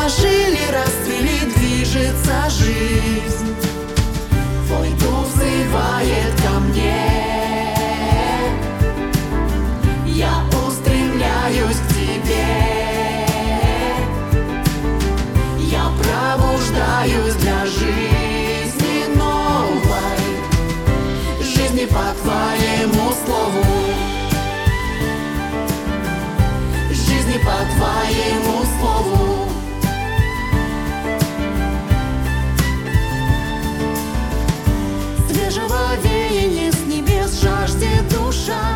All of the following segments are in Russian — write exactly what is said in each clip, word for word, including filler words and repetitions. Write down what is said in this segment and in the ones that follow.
ожили, расцвели, движется жизнь. Твой дух взывает ко мне. Я устремляюсь к тебе. Я пробуждаюсь для жизни новой, жизни по твоему слову, жизни по твоему слову. Свежего веяния с небес жаждет душа,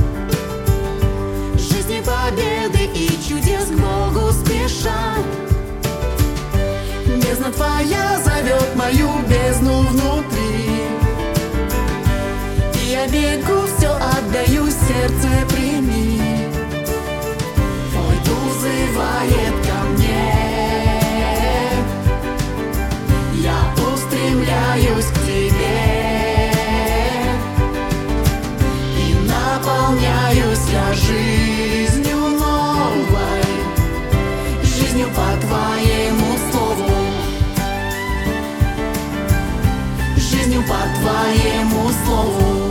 жизни, победы и чудес к Богу спеша. Бездна твоя зовет мою бездну внутри, и я бегу, все отдаю, сердце прими. Твой дух взывает ко мне. Я устремляюсь к тебе и наполняюсь я жизнью новой, жизнью по твоему слову, жизнью по твоему слову.